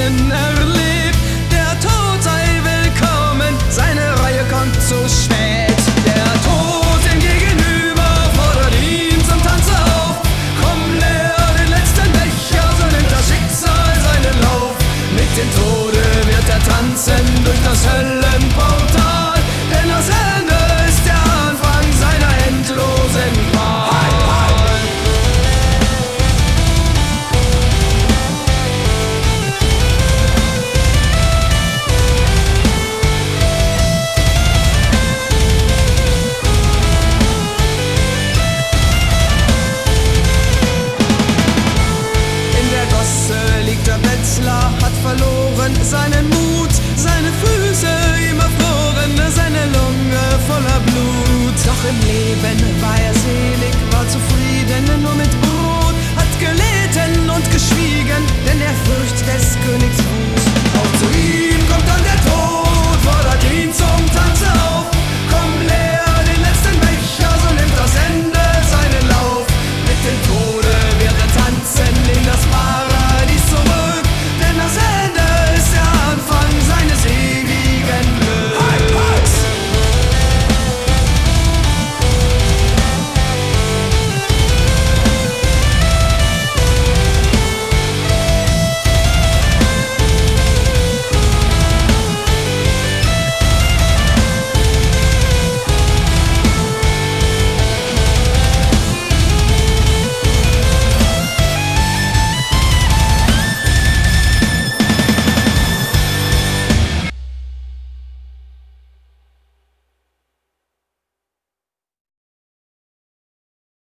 Tränen erlebt. Der Tod sei willkommen, seine Reihe kommt zu spät. Der Tod ihm gegenüber fordert ihn zum Tanze auf. Komm, leer den letzten Becher, so nimmt das Schicksal seinen Lauf. Mit dem Tode wird er tanzen durch das Höllenportal, denn das Ende ist der Anfang seiner endlosen Qual. Der Wetzlar hat verloren seinen Mut, seine Füße ihm erfroren, seine Lunge voller Blut. Doch im Leben war er selig, war zufrieden, nur mit Brot, hat gelitten und geschwiegen, denn der Furcht des Königs